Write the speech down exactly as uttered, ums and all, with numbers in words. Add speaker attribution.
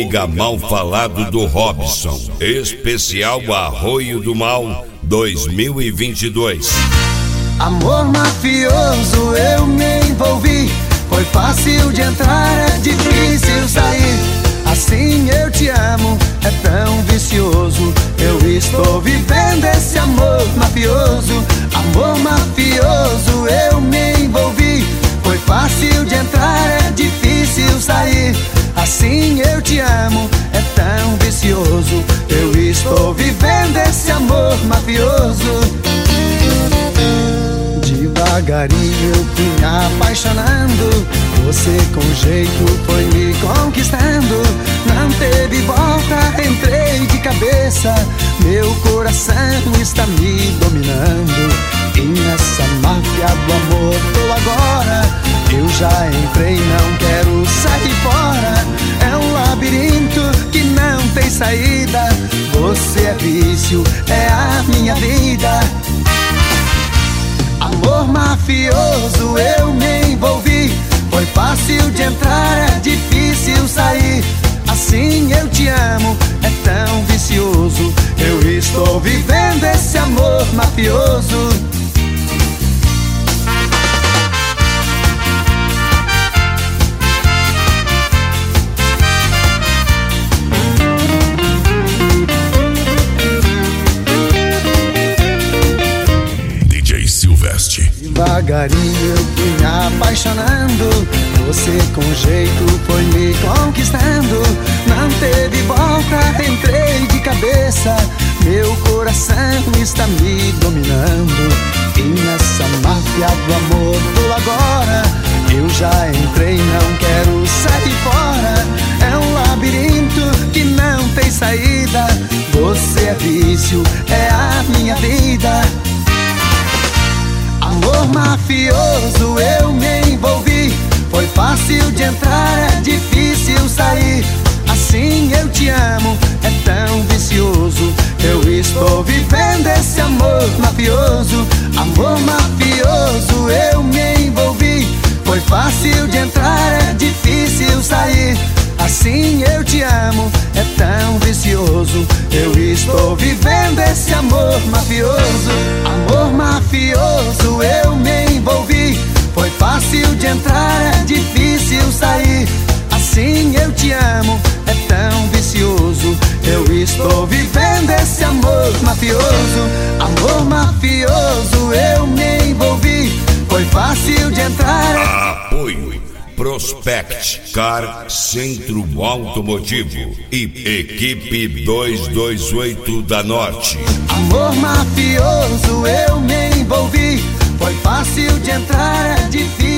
Speaker 1: Ômega Mal Falado do Robson, especial Arroio do Mal dois mil e vinte e dois.
Speaker 2: Amor mafioso, eu me envolvi. Foi fácil de entrar, é difícil sair. Assim eu te amo, é tão vicioso. Eu estou vivendo esse amor mafioso. Amor mafioso, eu me envolvi. Foi fácil de entrar, é difícil sair. Assim eu te amo, é tão vicioso. Eu estou vivendo esse amor mafioso. Devagarinho eu fui me apaixonando. Você com jeito foi me conquistando. Não teve volta, entrei de cabeça. Meu coração está me dominando. E nessa máfia do amor tô agora. Eu já entrei, não quero sair fora. É um labirinto que não tem saída. Você é vício, é a minha vida. Amor mafioso, eu me envolvi. Foi fácil de entrar, é difícil sair. Assim eu te amo, é tão vicioso. Eu estou vivendo esse amor mafioso. Devagarinho eu fui me apaixonando. Você com jeito foi me conquistando. Não teve volta, entrei de cabeça. Meu coração está me dominando. E nessa máfia do amor tô agora. Eu já entrei, não quero sair fora. É um labirinto que não tem saída. Você é vício, é a minha vida. Amor mafioso, eu me envolvi. Foi fácil de entrar, é difícil sair. Assim eu te amo, é tão vicioso. Eu estou vivendo esse amor mafioso. Amor mafioso, eu me envolvi. Foi fácil de entrar, é difícil sair. Assim eu te amo, é tão vicioso. Eu estou vivendo esse amor mafioso. Amor mafioso, eu me envolvi. Foi fácil de entrar, é difícil sair. Assim eu te amo, é tão vicioso. Eu estou vivendo esse amor mafioso. Amor mafioso, eu me envolvi. Foi fácil de entrar.
Speaker 1: Apoio Prospect Car Centro Automotivo e Equipe duzentos e vinte e oito da Norte.
Speaker 2: Amor mafioso, eu me envolvi. Foi fácil de entrar, é difícil